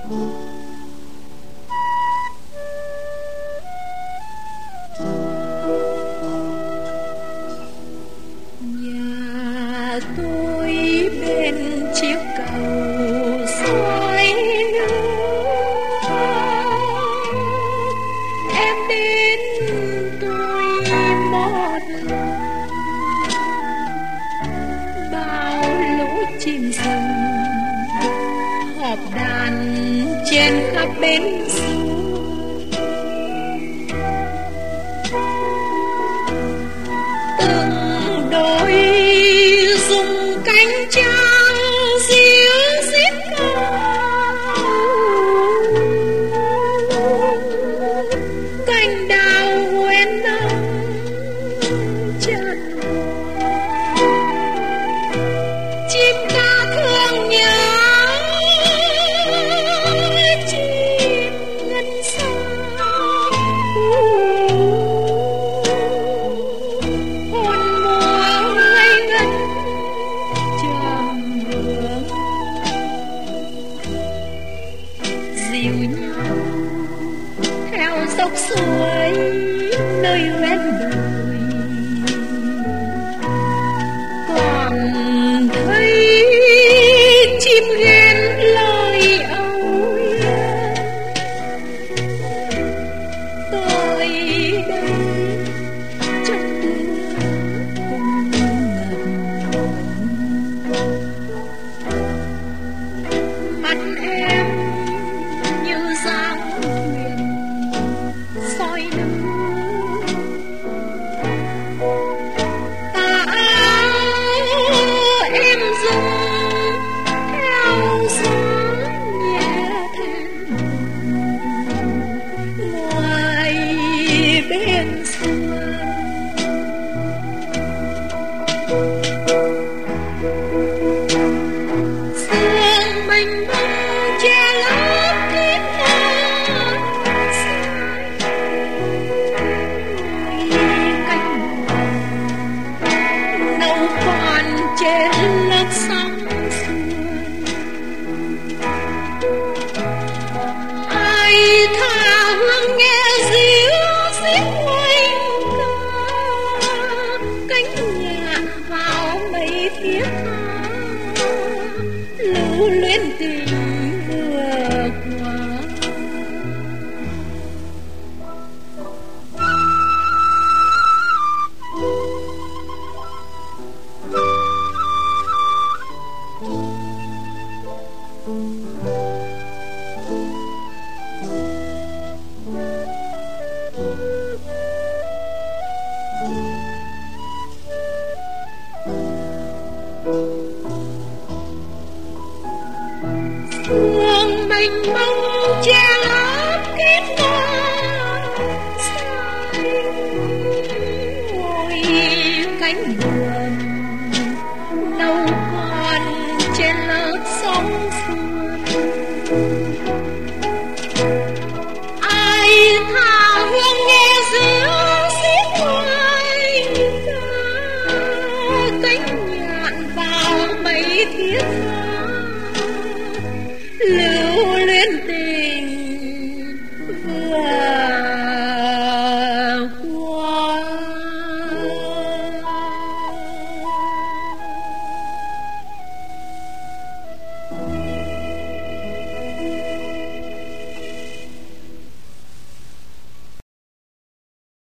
Nhà tôi bên chiếc cầu xoay nước, em đến tôi một lần. Bao lũ chim rừng họp đàn trên khắp bến suối. Từng đôi dùng cánh trắng ríu rít cao, cành đào quên nắng chân chim ca thương nhớ chim ngân xa. Hồn mùa ngây ngất trầm hương dìu nhau theo dốc suối nơi ven đồi. Còn thấy chim ghen lời âu yếm, tôi đây trong tiếng cùng ngập. Mắt em như dáng thuyền soi nước, tà áo em dùng theo gió nhẹ thèm ngoài bên sườn. Sương mênh mông che lấp kín ngọn sông, cánh buồm nâu còn trên lớp sóng sườn. Ai tha hương nghe ríu rít quanh ca, cánh nhạc vào mấy phía tha lưu luyến tình vừa qua. Sương mênh mông che lấp kín ngọn sông, ôi cánh buồm